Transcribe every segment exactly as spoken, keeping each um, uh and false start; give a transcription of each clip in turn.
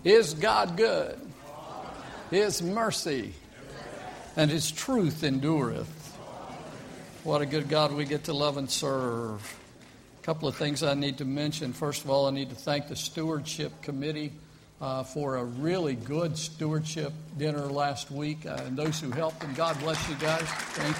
Is God good? His mercy and His truth endureth. What a good God we get to love and serve. A couple of things I need to mention. First of all, I need to thank the Stewardship Committee uh, for a really good stewardship dinner last week. Uh, and those who helped, and God bless you guys. Thank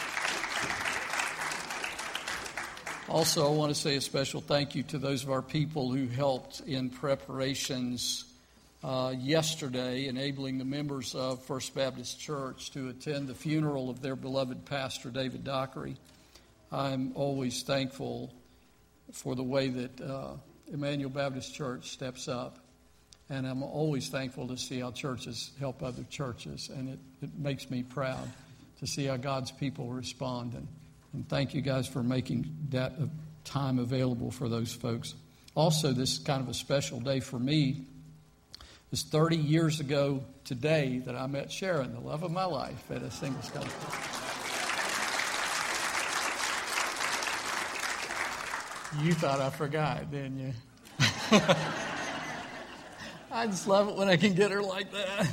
you. Also, I want to say a special thank you to those of our people who helped in preparations Uh, yesterday, enabling the members of First Baptist Church to attend the funeral of their beloved pastor, David Dockery. I'm always thankful for the way that uh, Emmanuel Baptist Church steps up, and I'm always thankful to see how churches help other churches, and it, it makes me proud to see how God's people respond, and, and thank you guys for making that time available for those folks. Also, this is kind of a special day for me. It was thirty years ago today that I met Sharon, the love of my life, at a singles conference. You thought I forgot, didn't you? I just love it when I can get her like that.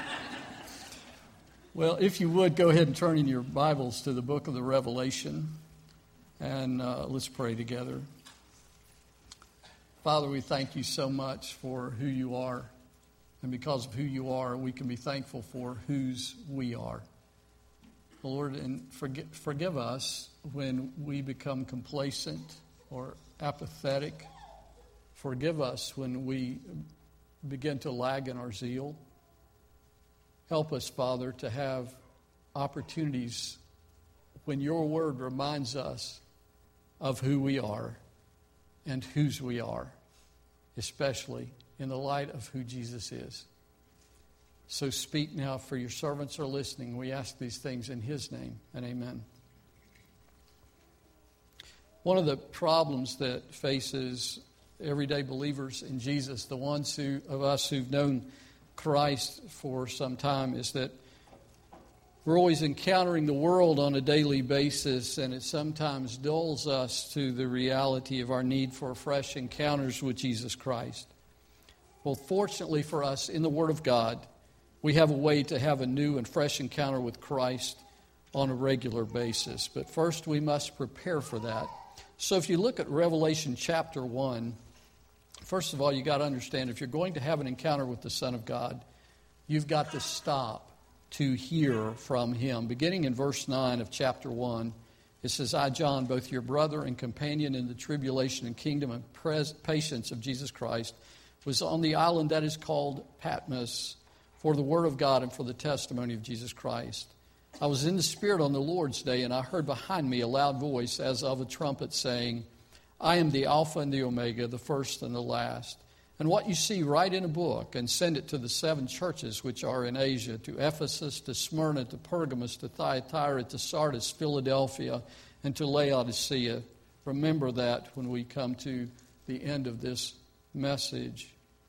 Well, if you would, go ahead and turn in your Bibles to the book of the Revelation, and uh, let's pray together. Father, we thank you so much for who you are. And because of who you are, we can be thankful for whose we are. Lord, and forgive, forgive us when we become complacent or apathetic. Forgive us when we begin to lag in our zeal. Help us, Father, to have opportunities when your word reminds us of who we are and whose we are, especially in the light of who Jesus is. So speak now, for your servants are listening. We ask these things in His name, and amen. One of the problems that faces everyday believers in Jesus, the ones who of us who've known Christ for some time, is that we're always encountering the world on a daily basis, and it sometimes dulls us to the reality of our need for fresh encounters with Jesus Christ. Well, fortunately for us, in the Word of God, we have a way to have a new and fresh encounter with Christ on a regular basis. But first, we must prepare for that. So if you look at Revelation chapter one, first of all, you've got to understand, if you're going to have an encounter with the Son of God, you've got to stop to hear from Him. Beginning in verse nine of chapter one, it says, I, John, both your brother and companion in the tribulation and kingdom and pres- patience of Jesus Christ, was on the island that is called Patmos for the word of God and for the testimony of Jesus Christ. I was in the Spirit on the Lord's day, and I heard behind me a loud voice as of a trumpet saying, I am the Alpha and the Omega, the first and the last. And what you see, write in a book and send it to the seven churches which are in Asia, to Ephesus, to Smyrna, to Pergamos, to Thyatira, to Sardis, Philadelphia, and to Laodicea. Remember that when we come to the end of this message.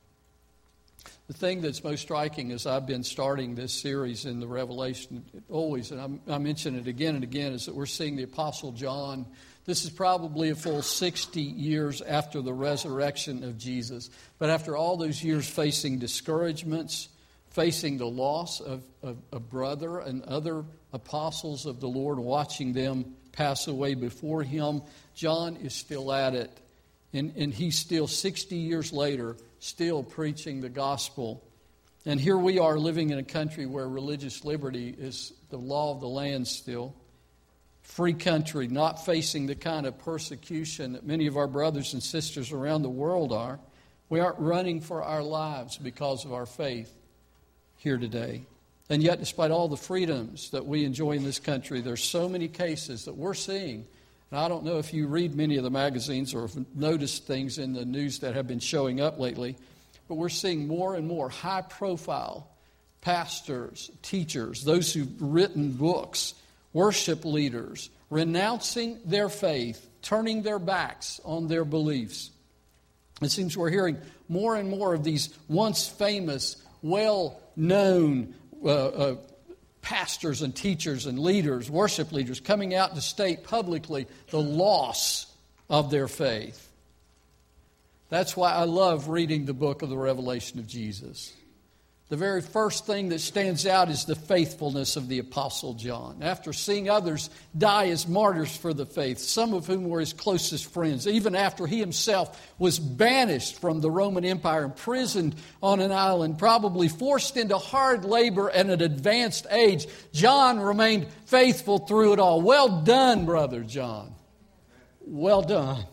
The thing that's most striking as I've been starting this series in the Revelation, always, and I'm, I mention it again and again, is that we're seeing the Apostle John. This is probably a full sixty years after the resurrection of Jesus. But after all those years facing discouragements, facing the loss of, of a brother and other apostles of the Lord, watching them pass away before him, John is still at it. And, and he's still, sixty years later, still preaching the gospel. And here we are living in a country where religious liberty is the law of the land still. Free country, not facing the kind of persecution that many of our brothers and sisters around the world are. We aren't running for our lives because of our faith here today. And yet, despite all the freedoms that we enjoy in this country, there's so many cases that we're seeing. And I don't know if you read many of the magazines or have noticed things in the news that have been showing up lately, but we're seeing more and more high-profile pastors, teachers, those who've written books, worship leaders, renouncing their faith, turning their backs on their beliefs. It seems we're hearing more and more of these once famous, well-known uh, uh, pastors and teachers and leaders, worship leaders, coming out to state publicly the loss of their faith. That's why I love reading the book of the Revelation of Jesus. The very first thing that stands out is the faithfulness of the Apostle John. After seeing others die as martyrs for the faith, some of whom were his closest friends, even after he himself was banished from the Roman Empire, imprisoned on an island, probably forced into hard labor at an advanced age, John remained faithful through it all. Well done, Brother John. Well done.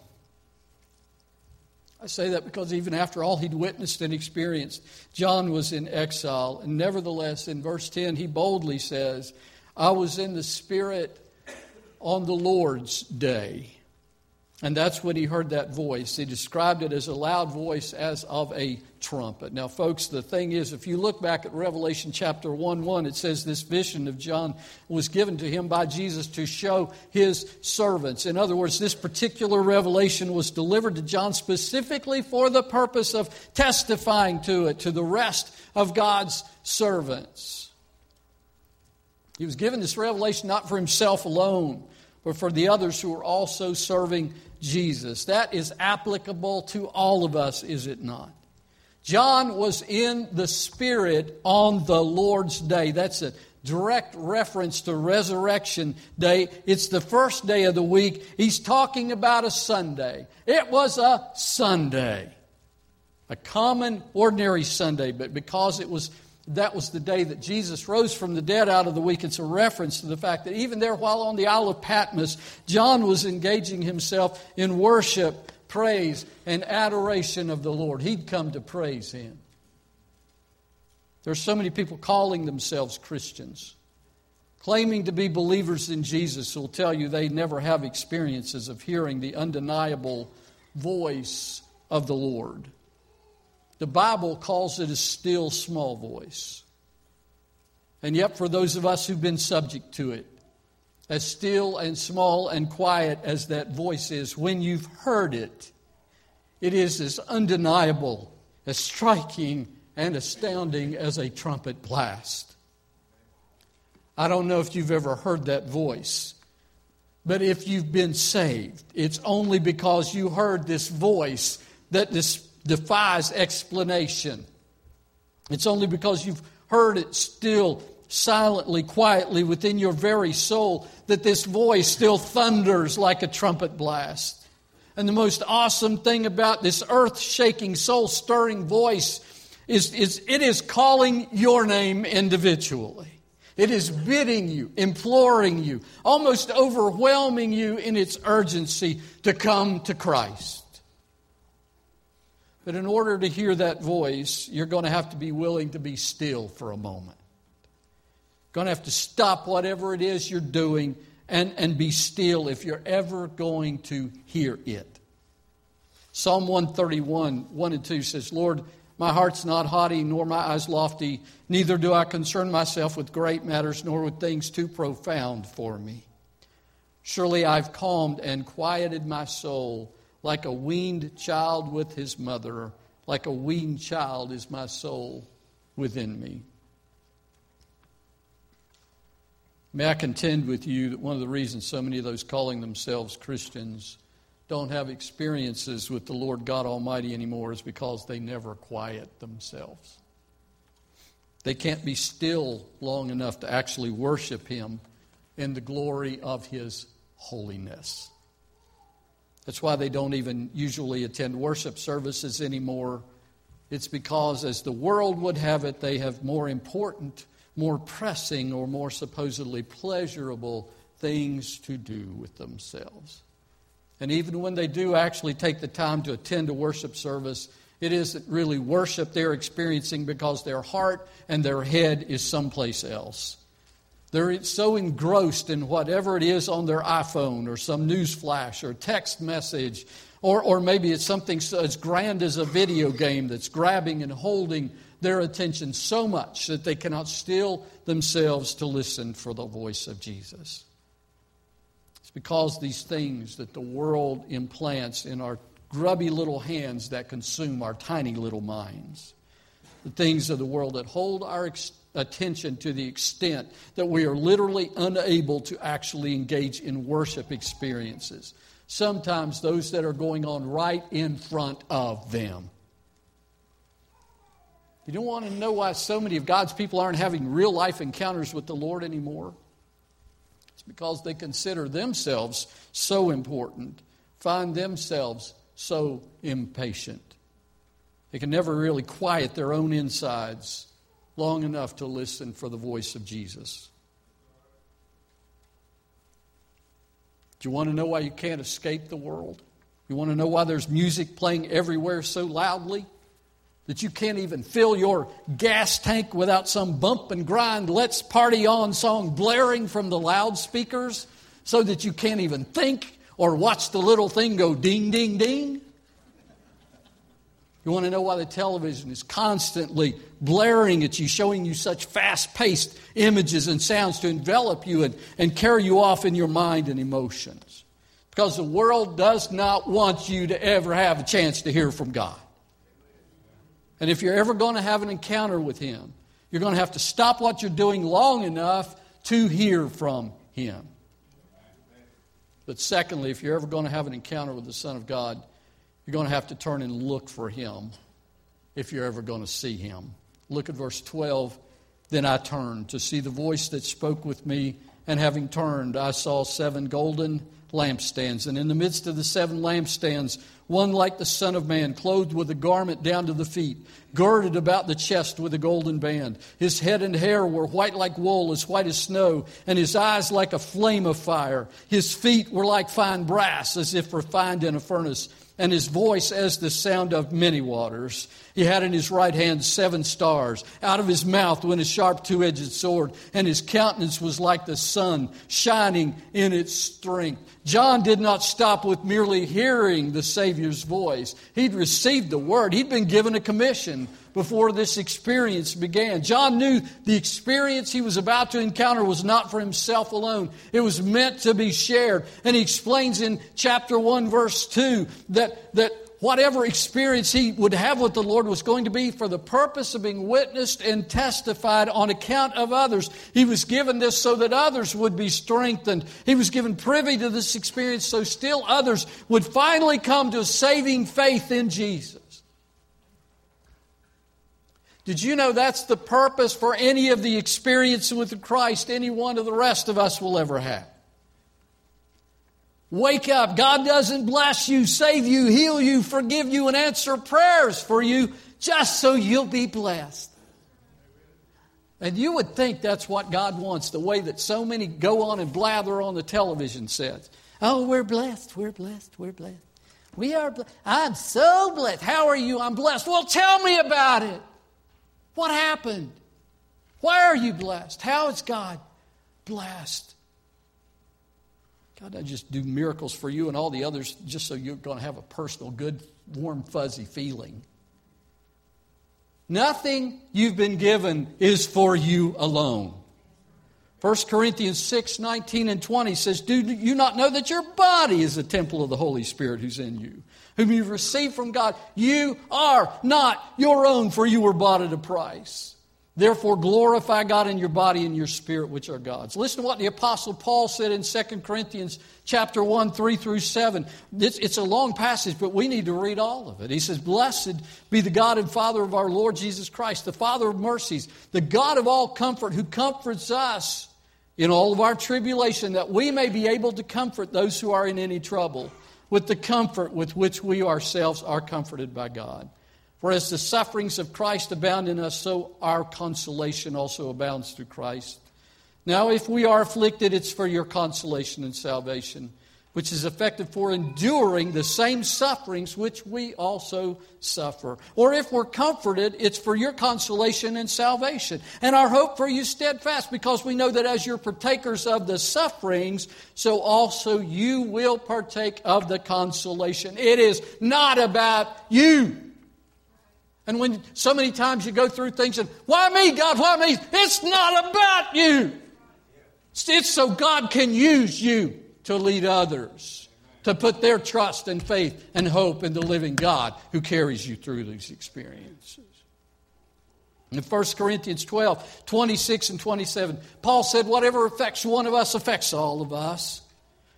I say that because even after all he'd witnessed and experienced, John was in exile. And nevertheless, in verse ten, he boldly says, I was in the Spirit on the Lord's day. And that's when he heard that voice. He described it as a loud voice as of a trumpet. Now, folks, the thing is, if you look back at Revelation chapter one one, it says this vision of John was given to him by Jesus to show his servants. In other words, this particular revelation was delivered to John specifically for the purpose of testifying to it to the rest of God's servants. He was given this revelation not for himself alone, but for the others who are also serving Jesus. That is applicable to all of us, is it not? John was in the Spirit on the Lord's day. That's a direct reference to Resurrection Day. It's the first day of the week. He's talking about a Sunday. It was a Sunday. A common, ordinary Sunday, but because it was that was the day that Jesus rose from the dead out of the week. It's a reference to the fact that even there while on the Isle of Patmos, John was engaging himself in worship, praise, and adoration of the Lord. He'd come to praise Him. There's so many people calling themselves Christians, claiming to be believers in Jesus, who will tell you they never have experiences of hearing the undeniable voice of the Lord. The Bible calls it a still small voice. And yet for those of us who've been subject to it, as still and small and quiet as that voice is, when you've heard it, it is as undeniable, as striking and astounding as a trumpet blast. I don't know if you've ever heard that voice, but if you've been saved, it's only because you heard this voice that this defies explanation. It's only because you've heard it still, silently, quietly within your very soul that this voice still thunders like a trumpet blast. And the most awesome thing about this earth-shaking, soul-stirring voice is, is it is calling your name individually. It is bidding you, imploring you, almost overwhelming you in its urgency to come to Christ. But in order to hear that voice, you're going to have to be willing to be still for a moment. You're going to have to stop whatever it is you're doing and, and be still if you're ever going to hear it. Psalm one thirty-one, one and two says, Lord, my heart's not haughty, nor my eyes lofty, neither do I concern myself with great matters, nor with things too profound for me. Surely I've calmed and quieted my soul, like a weaned child with his mother, like a weaned child is my soul within me. May I contend with you that one of the reasons so many of those calling themselves Christians don't have experiences with the Lord God Almighty anymore is because they never quiet themselves. They can't be still long enough to actually worship Him in the glory of His holiness. That's why they don't even usually attend worship services anymore. It's because, as the world would have it, they have more important, more pressing, or more supposedly pleasurable things to do with themselves. And even when they do actually take the time to attend a worship service, it isn't really worship they're experiencing because their heart and their head is someplace else. They're so engrossed in whatever it is on their iPhone or some news flash or text message, or, or maybe it's something so as grand as a video game that's grabbing and holding their attention so much that they cannot still themselves to listen for the voice of Jesus. It's because these things that the world implants in our grubby little hands that consume our tiny little minds, the things of the world that hold our ex- attention to the extent that we are literally unable to actually engage in worship experiences. Sometimes those that are going on right in front of them. You don't want to know why so many of God's people aren't having real life encounters with the Lord anymore? It's because they consider themselves so important, find themselves so impatient. They can never really quiet their own insides long enough to listen for the voice of Jesus. Do you want to know why you can't escape the world? You want to know why there's music playing everywhere so loudly that you can't even fill your gas tank without some bump and grind, let's party on song blaring from the loudspeakers so that you can't even think or watch the little thing go ding, ding, ding? You want to know why the television is constantly blaring at you, showing you such fast-paced images and sounds to envelop you and, and carry you off in your mind and emotions? Because the world does not want you to ever have a chance to hear from God. And if you're ever going to have an encounter with Him, you're going to have to stop what you're doing long enough to hear from Him. But secondly, if you're ever going to have an encounter with the Son of God, you're going to have to turn and look for Him if you're ever going to see Him. Look at verse twelve. Then I turned to see the voice that spoke with me, and having turned, I saw seven golden lampstands. And in the midst of the seven lampstands, one like the Son of Man, clothed with a garment down to the feet, girded about the chest with a golden band. His head and hair were white like wool, as white as snow, and his eyes like a flame of fire. His feet were like fine brass, as if refined in a furnace, and his voice as the sound of many waters. He had in his right hand seven stars. Out of his mouth went a sharp two-edged sword, and his countenance was like the sun, shining in its strength. John did not stop with merely hearing the Savior's voice. He'd received the word. He'd been given a commission before this experience began. John knew the experience he was about to encounter was not for himself alone. It was meant to be shared. And he explains in chapter one, verse two, that, that whatever experience he would have with the Lord was going to be for the purpose of being witnessed and testified on account of others. He was given this so that others would be strengthened. He was given privy to this experience so still others would finally come to a saving faith in Jesus. Did you know that's the purpose for any of the experience with Christ any one of the rest of us will ever have? Wake up. God doesn't bless you, save you, heal you, forgive you, and answer prayers for you just so you'll be blessed. And you would think that's what God wants, the way that so many go on and blather on the television sets. Oh, we're blessed, we're blessed, we're blessed. We are blessed. I'm so blessed. How are you? I'm blessed. Well, tell me about it. What happened? Why are you blessed? How is God blessed? God doesn't just do miracles for you and all the others just so you're going to have a personal, good, warm, fuzzy feeling. Nothing you've been given is for you alone. First Corinthians six, nineteen and twenty says, do you not know that your body is a temple of the Holy Spirit who's in you, whom you've received from God? You are not your own, for you were bought at a price. Therefore glorify God in your body and your spirit, which are God's. Listen to what the Apostle Paul said in Second Corinthians chapter one, three through seven. It's, it's a long passage, but we need to read all of it. He says, blessed be the God and Father of our Lord Jesus Christ, the Father of mercies, the God of all comfort, who comforts us in all of our tribulation, that we may be able to comfort those who are in any trouble with the comfort with which we ourselves are comforted by God. For as the sufferings of Christ abound in us, so our consolation also abounds through Christ. Now, if we are afflicted, it's for your consolation and salvation, which is effective for enduring the same sufferings which we also suffer. Or if we're comforted, it's for your consolation and salvation. And our hope for you steadfast, because we know that as you're partakers of the sufferings, so also you will partake of the consolation. It is not about you. And when so many times you go through things and, why me, God, why me? It's not about you. It's so God can use you to lead others, to put their trust and faith and hope in the living God who carries you through these experiences. In First Corinthians twelve, twenty-six and twenty-seven, Paul said, whatever affects one of us affects all of us.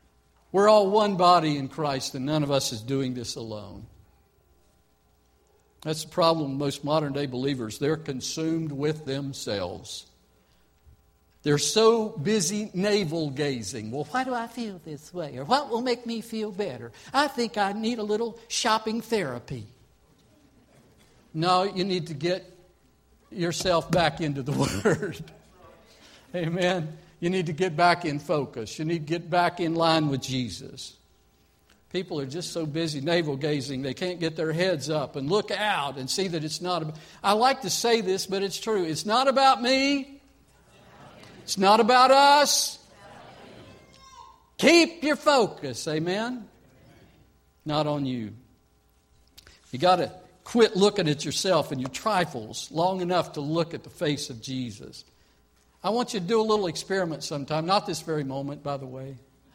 We're all one body in Christ, and none of us is doing this alone. That's the problem with most modern-day believers. They're consumed with themselves. They're so busy navel-gazing. Well, why do I feel this way? Or what will make me feel better? I think I need a little shopping therapy. No, you need to get yourself back into the Word. Amen. You need to get back in focus. You need to get back in line with Jesus. People are just so busy navel-gazing, they can't get their heads up and look out and see that it's not about... I like to say this, but it's true. It's not about me. It's not about us. Keep your focus, amen? Not on you. You got to quit looking at yourself and your trifles long enough to look at the face of Jesus. I want you to do a little experiment sometime. Not this very moment, by the way.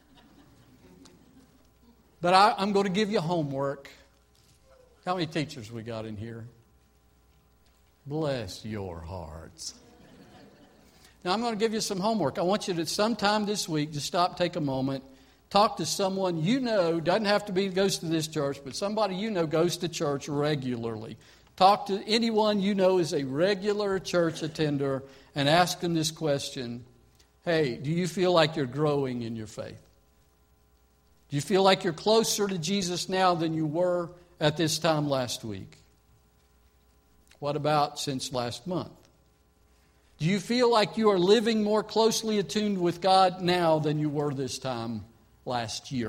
But I, I'm going to give you homework. How many teachers we got in here? Bless your hearts. Now, I'm going to give you some homework. I want you to, sometime this week, just stop, take a moment, talk to someone you know, doesn't have to be goes to this church, but somebody you know goes to church regularly. Talk to anyone you know is a regular church attender and ask them this question. Hey, do you feel like you're growing in your faith? Do you feel like you're closer to Jesus now than you were at this time last week? What about since last month? Do you feel like you are living more closely attuned with God now than you were this time last year?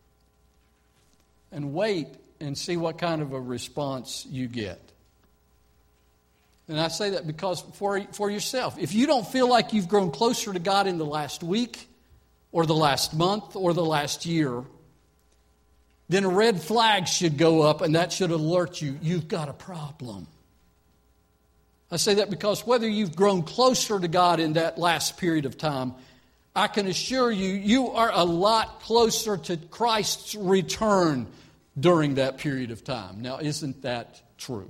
And wait and see what kind of a response you get. And I say that because for, for yourself, if you don't feel like you've grown closer to God in the last week or the last month or the last year, then a red flag should go up and that should alert you, you've got a problem. I say that because whether you've grown closer to God in that last period of time, I can assure you, you are a lot closer to Christ's return during that period of time. Now, isn't that true?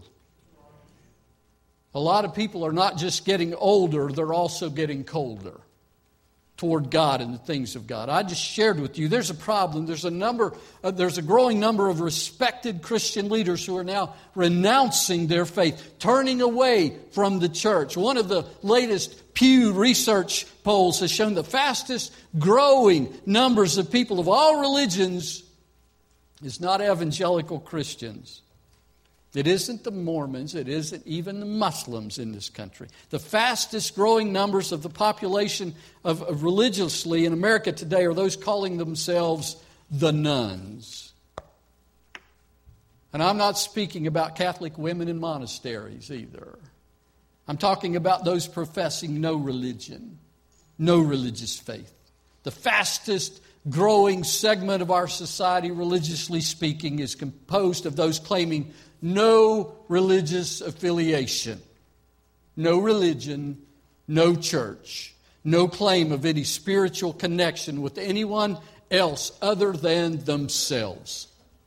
A lot of people are not just getting older, they're also getting colder toward God and the things of God. I just shared with you, there's a problem. There's a number, uh, there's a growing number of respected Christian leaders who are now renouncing their faith, turning away from the church. One of the latest Pew Research polls has shown the fastest growing numbers of people of all religions is not evangelical Christians. It isn't the Mormons. It isn't even the Muslims in this country. The fastest growing numbers of the population of, of religiously in America today are those calling themselves the nuns. And I'm not speaking about Catholic women in monasteries either. I'm talking about those professing no religion, no religious faith. The fastest growing segment of our society, religiously speaking, is composed of those claiming no religious affiliation, no religion, no church, no claim of any spiritual connection with anyone else other than themselves.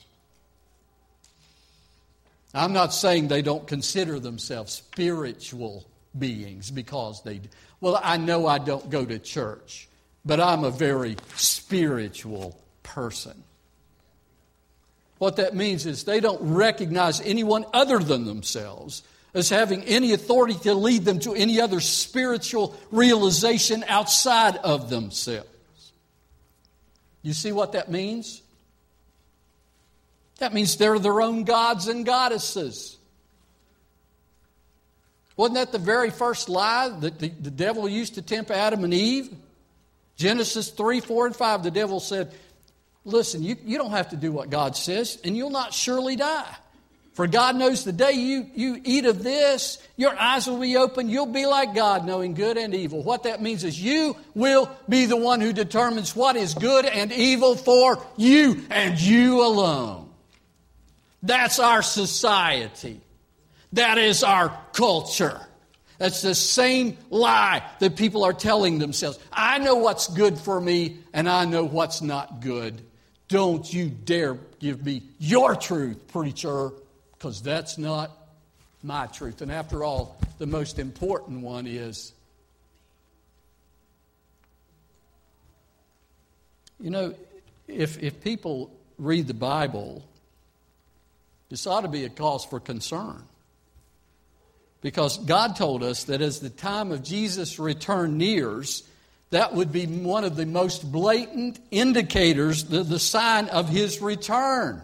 I'm not saying they don't consider themselves spiritual beings because they do. Well, I know I don't go to church, but I'm a very spiritual person. What that means is they don't recognize anyone other than themselves as having any authority to lead them to any other spiritual realization outside of themselves. You see what that means? That means they're their own gods and goddesses. Wasn't that the very first lie that the, the devil used to tempt Adam and Eve? Genesis three, four, and five, the devil said, listen, you, you don't have to do what God says, and you'll not surely die. For God knows the day you, you eat of this, your eyes will be open. You'll be like God, knowing good and evil. What that means is you will be the one who determines what is good and evil for you, and you alone. That's our society. That is our culture. That's the same lie that people are telling themselves. I know what's good for me, and I know what's not good. Don't you dare give me your truth, preacher, because that's not my truth. And after all, the most important one is, you know, if if people read the Bible, this ought to be a cause for concern. Because God told us that as the time of Jesus' return nears, that would be one of the most blatant indicators, the, the sign of His return.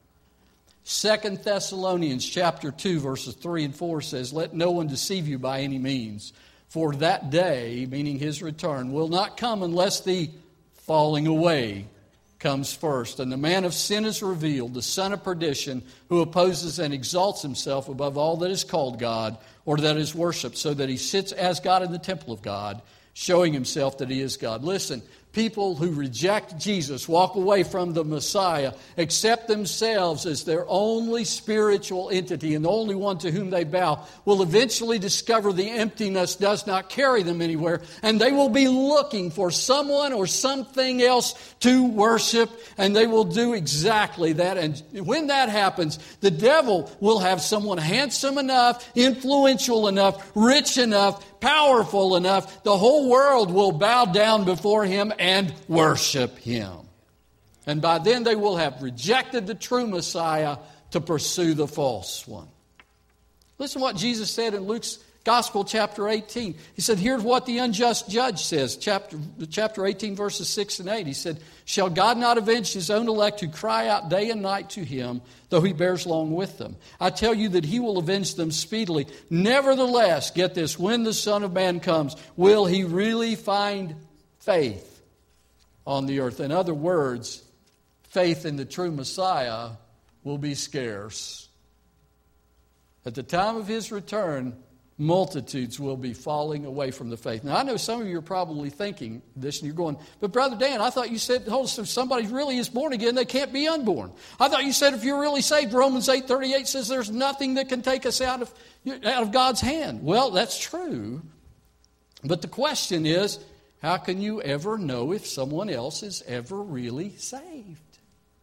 Second Thessalonians chapter two, verses three and four says, "Let no one deceive you by any means, for that day," meaning His return, "will not come unless the falling away comes first. And the man of sin is revealed, the son of perdition, who opposes and exalts himself above all that is called God or that is worshipped, so that he sits as God in the temple of God, showing himself that he is God." Listen, people who reject Jesus, walk away from the Messiah, accept themselves as their only spiritual entity and the only one to whom they bow, will eventually discover the emptiness does not carry them anywhere, and they will be looking for someone or something else to worship, and they will do exactly that. And when that happens, the devil will have someone handsome enough, influential enough, rich enough, powerful enough, the whole world will bow down before him and worship him. And by then they will have rejected the true Messiah to pursue the false one. Listen to what Jesus said in Luke's Gospel, chapter eighteen. He said, here's what the unjust judge says, chapter, chapter eighteen, verses six and eight. He said, "Shall God not avenge His own elect who cry out day and night to Him, though He bears long with them? I tell you that He will avenge them speedily. Nevertheless," get this, "when the Son of Man comes, will He really find faith on the earth?" In other words, faith in the true Messiah will be scarce. At the time of His return, multitudes will be falling away from the faith. Now, I know some of you are probably thinking this, and you're going, "But Brother Dan, I thought you said, hold us, if somebody really is born again, they can't be unborn. I thought you said if you're really saved, Romans eight thirty-eight says there's nothing that can take us out of, out of God's hand." Well, that's true. But the question is, how can you ever know if someone else is ever really saved?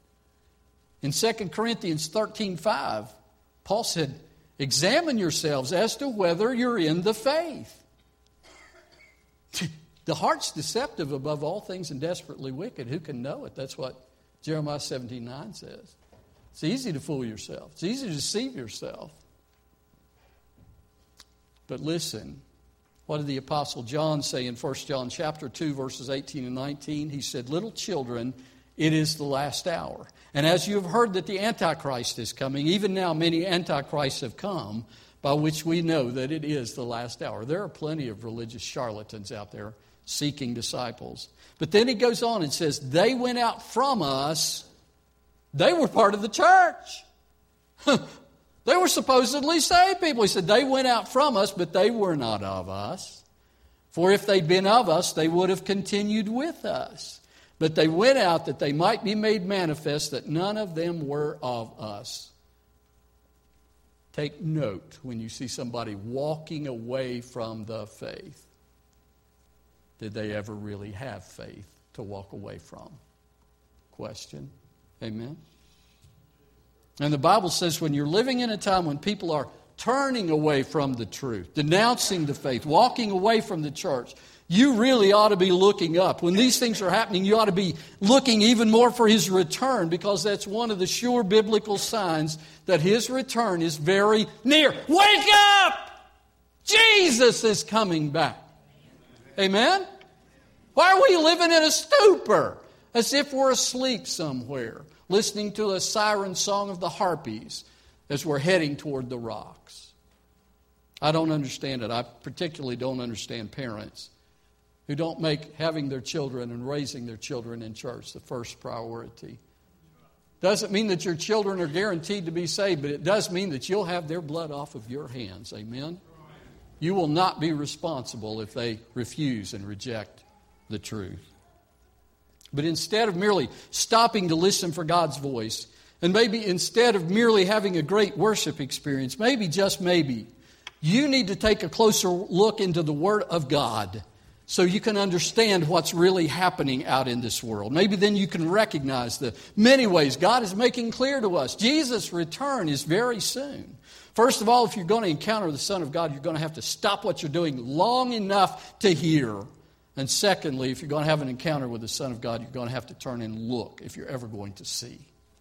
In Second Corinthians thirteen five, Paul said, "Examine yourselves as to whether you're in the faith." The heart's deceptive above all things and desperately wicked. Who can know it? That's what Jeremiah seventeen nine says. It's easy to fool yourself. It's easy to deceive yourself. But listen, what did the Apostle John say in First John chapter two, verses eighteen and nineteen? He said, "Little children, it is the last hour. And as you have heard that the Antichrist is coming, even now many Antichrists have come, by which we know that it is the last hour." There are plenty of religious charlatans out there seeking disciples. But then he goes on and says, "They went out from us." They were part of the church. They were supposedly saved people. He said, "They went out from us, but they were not of us. For if they'd been of us, they would have continued with us. But they went out that they might be made manifest that none of them were of us." Take note when you see somebody walking away from the faith. Did they ever really have faith to walk away from? Question. Amen. And the Bible says when you're living in a time when people are turning away from the truth, denouncing the faith, walking away from the church, you really ought to be looking up. When these things are happening, you ought to be looking even more for His return, because that's one of the sure biblical signs that His return is very near. Wake up! Jesus is coming back. Amen? Why are we living in a stupor as if we're asleep somewhere, listening to a siren song of the harpies as we're heading toward the rocks? I don't understand it. I particularly don't understand parents who don't make having their children and raising their children in church the first priority. Doesn't mean that your children are guaranteed to be saved, but it does mean that you'll have their blood off of your hands. Amen? You will not be responsible if they refuse and reject the truth. But instead of merely stopping to listen for God's voice, and maybe instead of merely having a great worship experience, maybe, just maybe, you need to take a closer look into the Word of God so you can understand what's really happening out in this world. Maybe then you can recognize the many ways God is making clear to us. Jesus' return is very soon. First of all, if you're going to encounter the Son of God, you're going to have to stop what you're doing long enough to hear And secondly, if you're going to have an encounter with the Son of God, you're going to have to turn and look if you're ever going to see.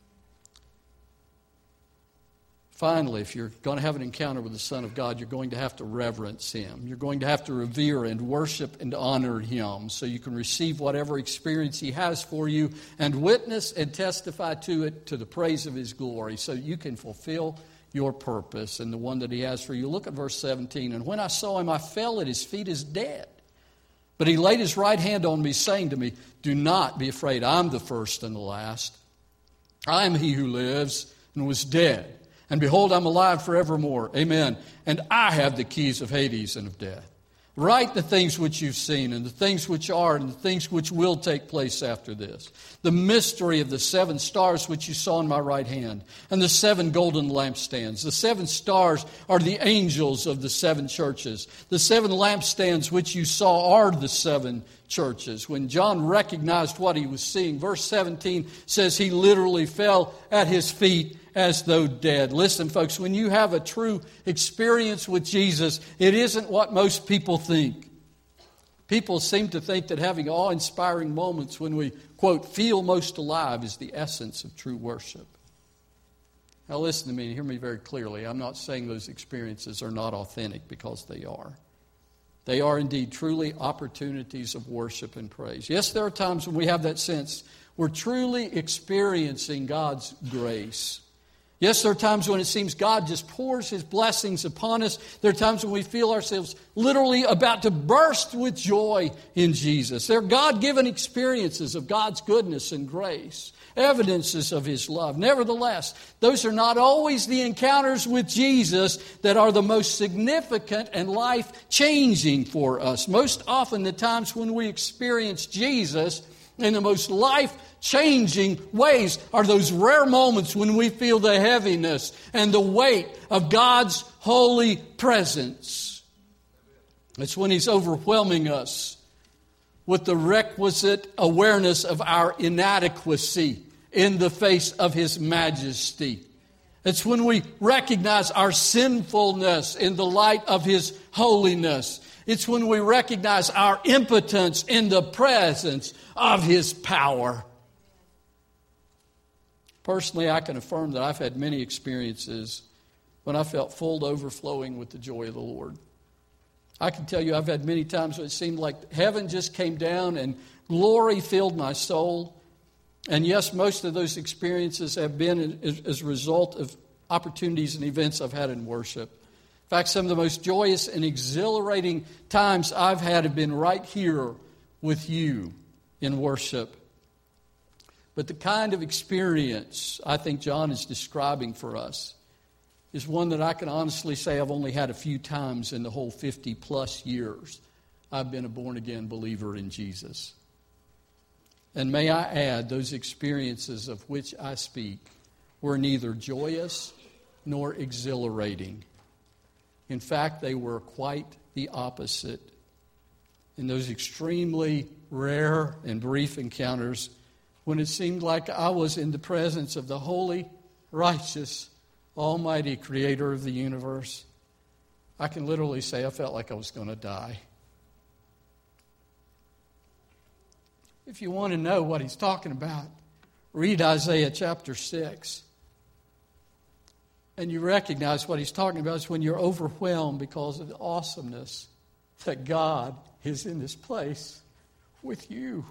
Finally, if you're going to have an encounter with the Son of God, you're going to have to reverence Him. You're going to have to revere and worship and honor Him so you can receive whatever experience He has for you and witness and testify to it to the praise of His glory so you can fulfill your purpose and the one that He has for you. Look at verse seventeen. And when I saw Him, I fell at His feet as dead. But He laid His right hand on me, saying to me, do not be afraid. I'm the first and the last. I am He who lives and was dead. And behold, I'm alive forevermore. Amen. And I have the keys of Hades and of death. Write the things which you've seen and the things which are and the things which will take place after this. The mystery of the seven stars which you saw in my right hand and the seven golden lampstands. The seven stars are the angels of the seven churches. The seven lampstands which you saw are the seven churches. When John recognized what he was seeing, verse seventeen says he literally fell at His feet as though dead. Listen, folks, when you have a true experience with Jesus, it isn't what most people think. People seem to think that having awe-inspiring moments when we, quote, feel most alive is the essence of true worship. Now listen to me and hear me very clearly. I'm not saying those experiences are not authentic, because they are. They are indeed truly opportunities of worship and praise. Yes, there are times when we have that sense we're truly experiencing God's grace. Yes, there are times when it seems God just pours His blessings upon us. There are times when we feel ourselves literally about to burst with joy in Jesus. There are God-given experiences of God's goodness and grace, evidences of His love. Nevertheless, those are not always the encounters with Jesus that are the most significant and life-changing for us. Most often, the times when we experience Jesus in the most life-changing ways are those rare moments when we feel the heaviness and the weight of God's holy presence. It's when He's overwhelming us with the requisite awareness of our inadequacy in the face of His majesty. It's when we recognize our sinfulness in the light of His holiness. It's when we recognize our impotence in the presence of His power. Personally, I can affirm that I've had many experiences when I felt full to overflowing with the joy of the Lord. I can tell you I've had many times when it seemed like heaven just came down and glory filled my soul. And yes, most of those experiences have been as a result of opportunities and events I've had in worship. In fact, some of the most joyous and exhilarating times I've had have been right here with you in worship. But the kind of experience I think John is describing for us is one that I can honestly say I've only had a few times in the whole fifty plus years I've been a born-again believer in Jesus. And may I add, those experiences of which I speak were neither joyous nor exhilarating. In fact, they were quite the opposite. In those extremely rare and brief encounters, when it seemed like I was in the presence of the holy, righteous, almighty Creator of the universe, I can literally say I felt like I was going to die. If you want to know what he's talking about, read Isaiah chapter six. And you recognize what he's talking about is when you're overwhelmed because of the awesomeness that God is in this place with you.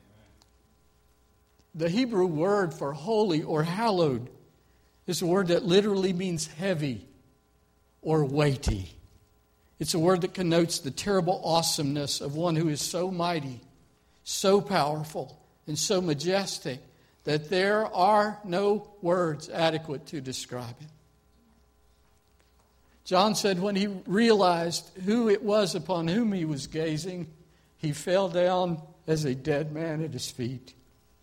The Hebrew word for holy or hallowed is a word that literally means heavy or weighty. It's a word that connotes the terrible awesomeness of one who is so mighty, so powerful, and so majestic that there are no words adequate to describe it. John said when he realized who it was upon whom he was gazing, he fell down as a dead man at his feet.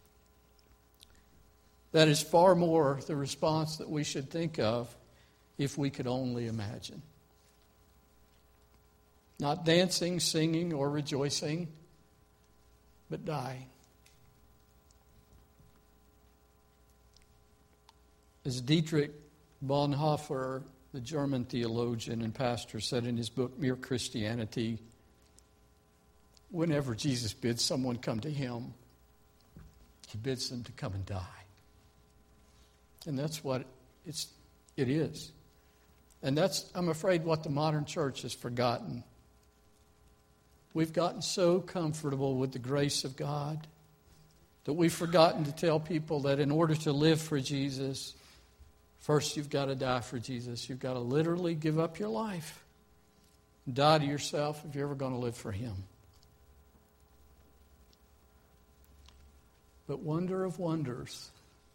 That is far more the response that we should think of if we could only imagine. Not dancing, singing, or rejoicing, but dying. As Dietrich Bonhoeffer, the German theologian and pastor, said in his book, Mere Christianity, whenever Jesus bids someone come to him, he bids them to come and die. And that's what it's, it is. And that's, I'm afraid, what the modern church has forgotten. We've gotten so comfortable with the grace of God that we've forgotten to tell people that in order to live for Jesus, first you've got to die for Jesus. You've got to literally give up your life. Die to yourself if you're ever going to live for him. But wonder of wonders,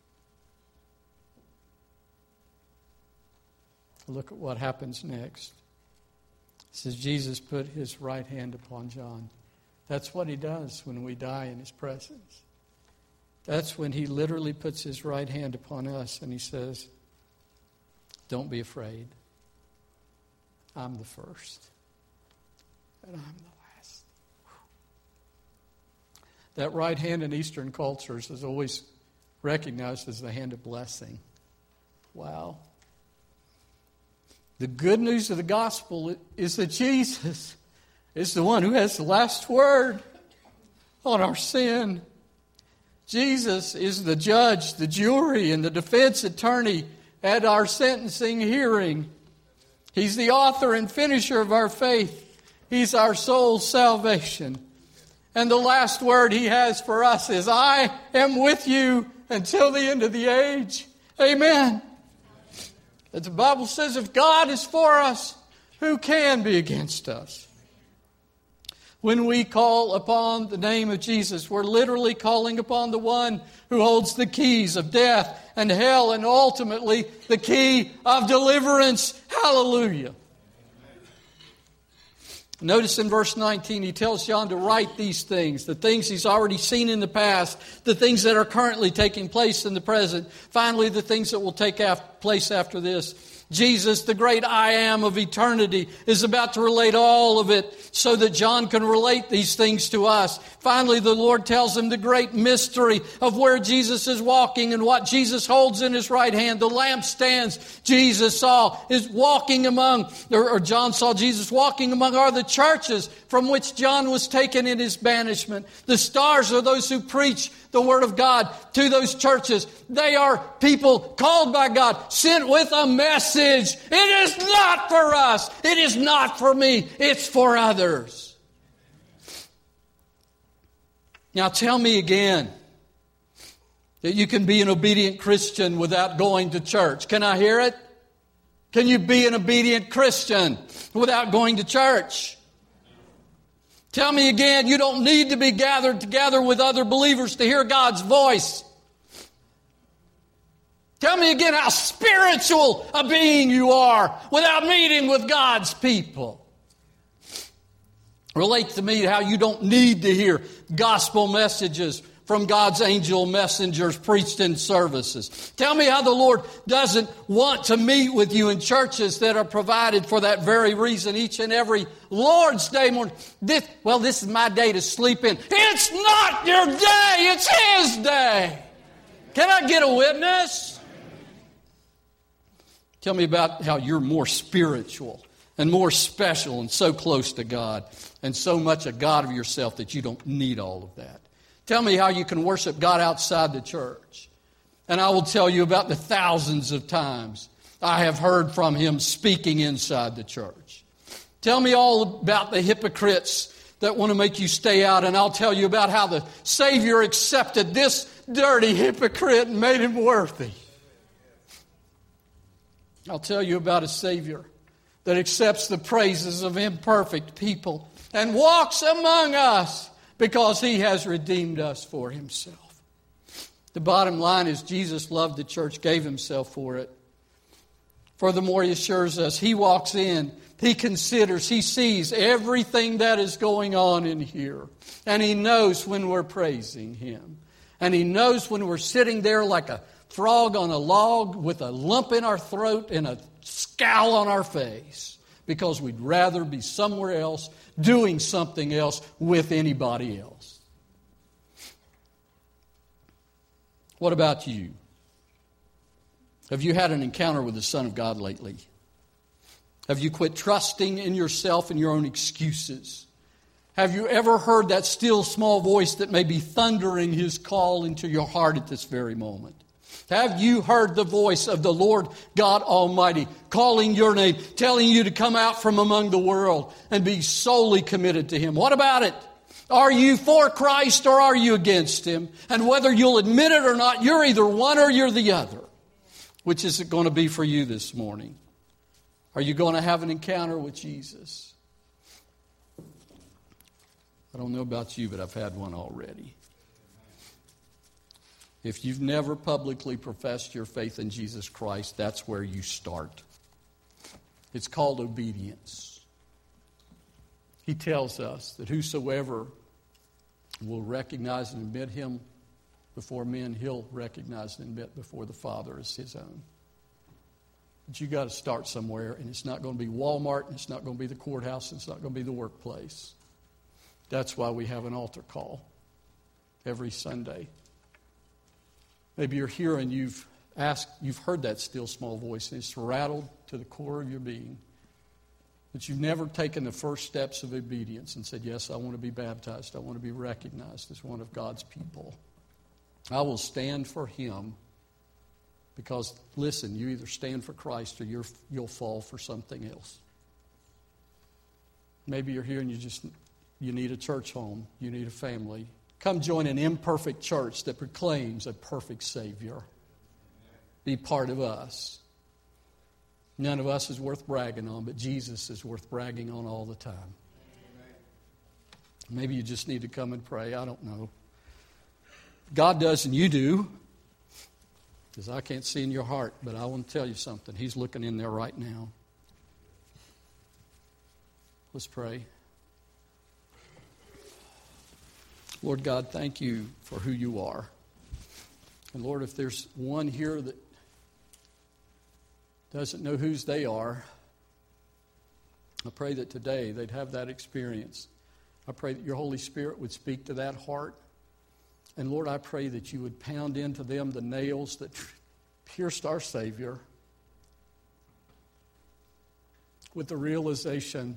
look at what happens next. It says Jesus put his right hand upon John. That's what he does when we die in his presence. That's when he literally puts his right hand upon us and he says, don't be afraid. I'm the first. And I'm the last. That right hand in Eastern cultures is always recognized as the hand of blessing. Wow. The good news of the gospel is that Jesus is the one who has the last word on our sin. Jesus is the judge, the jury, and the defense attorney at our sentencing hearing. He's the author and finisher of our faith. He's our soul's salvation. And the last word he has for us is, I am with you until the end of the age. Amen. As the Bible says, if God is for us, who can be against us? When we call upon the name of Jesus, we're literally calling upon the one who holds the keys of death and hell and ultimately the key of deliverance. Hallelujah. Notice in verse nineteen, he tells John to write these things, the things he's already seen in the past, the things that are currently taking place in the present, finally the things that will take place after this. Jesus, the great I am of eternity, is about to relate all of it so that John can relate these things to us. Finally, the Lord tells him the great mystery of where Jesus is walking and what Jesus holds in his right hand. The lampstands Jesus saw is walking among, or, or John saw Jesus walking among, are the churches from which John was taken in his banishment. The stars are those who preach the Word of God to those churches. They are people called by God, sent with a message. It is not for us. It is not for me. It's for others. Now tell me again that you can be an obedient Christian without going to church. Can I hear it? Can you be an obedient Christian without going to church? Tell me again, you don't need to be gathered together with other believers to hear God's voice. Tell me again how spiritual a being you are without meeting with God's people. Relate to me how you don't need to hear gospel messages from God's angel messengers preached in services. Tell me how the Lord doesn't want to meet with you in churches that are provided for that very reason each and every Lord's Day morning. This, well, this is my day to sleep in. It's not your day. It's His day. Can I get a witness? Tell me about how you're more spiritual and more special and so close to God and so much a God of yourself that you don't need all of that. Tell me how you can worship God outside the church. And I will tell you about the thousands of times I have heard from Him speaking inside the church. Tell me all about the hypocrites that want to make you stay out, and I'll tell you about how the Savior accepted this dirty hypocrite and made him worthy. I'll tell you about a Savior that accepts the praises of imperfect people and walks among us because He has redeemed us for Himself. The bottom line is Jesus loved the church, gave Himself for it. Furthermore, He assures us He walks in, He considers, He sees everything that is going on in here. And He knows when we're praising Him. And He knows when we're sitting there like a frog on a log with a lump in our throat and a scowl on our face because we'd rather be somewhere else doing something else with anybody else. What about you? Have you had an encounter with the Son of God lately? Have you quit trusting in yourself and your own excuses? Have you ever heard that still small voice that may be thundering His call into your heart at this very moment? Have you heard the voice of the Lord God Almighty calling your name, telling you to come out from among the world and be solely committed to Him? What about it? Are you for Christ or are you against Him? And whether you'll admit it or not, you're either one or you're the other. Which is it going to be for you this morning? Are you going to have an encounter with Jesus? I don't know about you, but I've had one already. If you've never publicly professed your faith in Jesus Christ, that's where you start. It's called obedience. He tells us that whosoever will recognize and admit Him before men, He'll recognize and admit before the Father as His own. But you got to start somewhere, and it's not going to be Walmart, and it's not going to be the courthouse, and it's not going to be the workplace. That's why we have an altar call every Sunday. Maybe you're here and you've asked, you've heard that still small voice, and it's rattled to the core of your being. But you've never taken the first steps of obedience and said, yes, I want to be baptized. I want to be recognized as one of God's people. I will stand for Him because, listen, you either stand for Christ or you're, you'll fall for something else. Maybe you're here and you just you need a church home. You need a family. Come join an imperfect church that proclaims a perfect Savior. Be part of us. None of us is worth bragging on, but Jesus is worth bragging on all the time. Maybe you just need to come and pray. I don't know. God does and you do. Because I can't see in your heart, but I want to tell you something. He's looking in there right now. Let's pray. Lord God, thank you for who you are. And Lord, if there's one here that doesn't know whose they are, I pray that today they'd have that experience. I pray that your Holy Spirit would speak to that heart. And Lord, I pray that you would pound into them the nails that pierced our Savior with the realization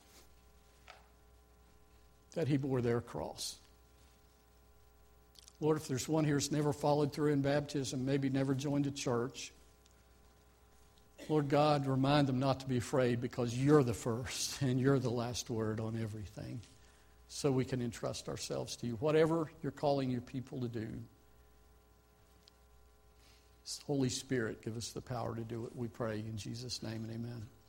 that He bore their cross. Lord, if there's one here who's never followed through in baptism, maybe never joined a church, Lord God, remind them not to be afraid because you're the first and you're the last word on everything. So we can entrust ourselves to you. Whatever you're calling your people to do, Holy Spirit, give us the power to do it. We pray in Jesus' name and amen.